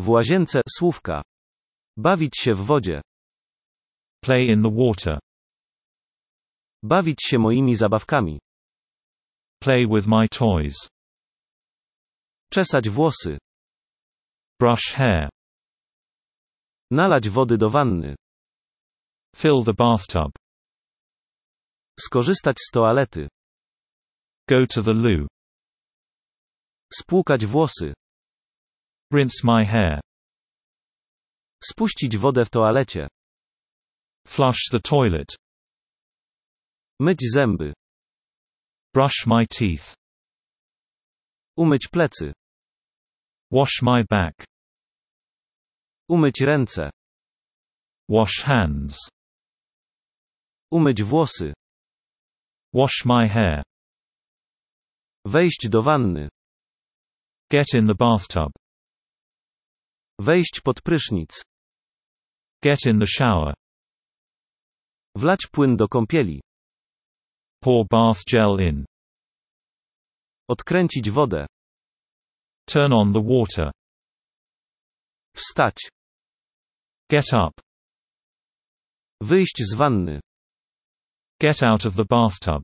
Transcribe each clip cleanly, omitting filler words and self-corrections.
W łazience, słówka. Bawić się w wodzie. Play in the water. Bawić się moimi zabawkami. Play with my toys. Czesać włosy. Brush hair. Nalać wody do wanny. Fill the bathtub. Skorzystać z toalety. Go to the loo. Spłukać włosy. Rinse my hair. Spuścić wodę w toalecie. Flush the toilet. Myć zęby. Brush my teeth. Umyć plecy. Wash my back. Umyć ręce. Wash hands. Umyć włosy. Wash my hair. Wejść do wanny. Get in the bathtub. Wejść pod prysznic. Get in the shower. Wlać płyn do kąpieli. Pour bath gel in. Odkręcić wodę. Turn on the water. Wstać. Get up. Wyjść z wanny. Get out of the bathtub.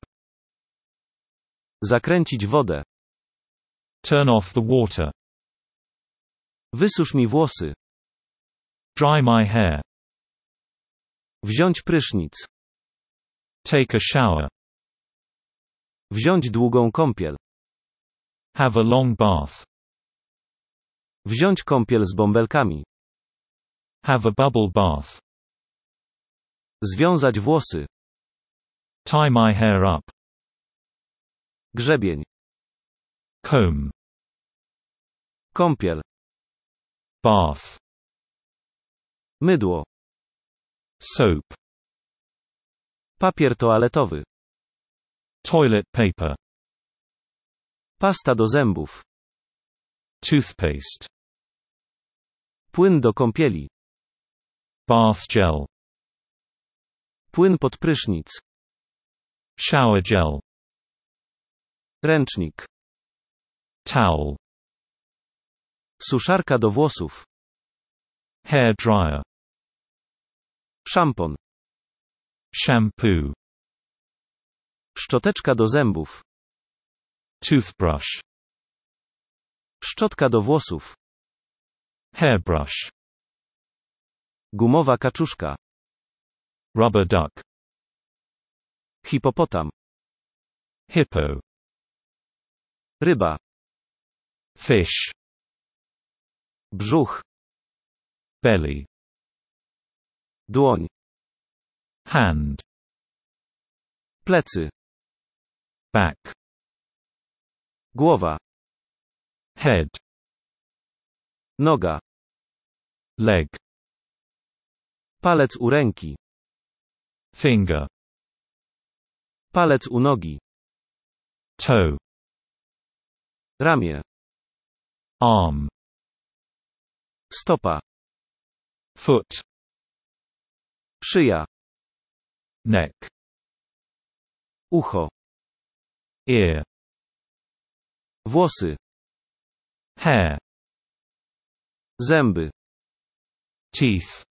Zakręcić wodę. Turn off the water. Wysusz mi włosy. Dry my hair. Wziąć prysznic. Take a shower. Wziąć długą kąpiel. Have a long bath. Wziąć kąpiel z bąbelkami. Have a bubble bath. Związać włosy. Tie my hair up. Grzebień. Comb. Kąpiel. Bath. Mydło. Soap. Papier toaletowy. Toilet paper. Pasta do zębów. Toothpaste. Płyn do kąpieli. Bath gel. Płyn pod prysznic. Shower gel. Ręcznik. Towel. Suszarka do włosów. Hair dryer. Szampon. Shampoo. Szczoteczka do zębów. Toothbrush. Szczotka do włosów. Hairbrush. Gumowa kaczuszka. Rubber duck. Hipopotam. Hippo. Ryba. Fish. Brzuch. Belly. Dłoń. Hand. Plecy. Back. Głowa. Head. Noga. Leg. Palec u ręki. Finger. Palec u nogi. Toe. Ramię. Arm. Stopa. Foot. Szyja. Neck. Ucho. Ear. Włosy. Hair. Zęby. Teeth.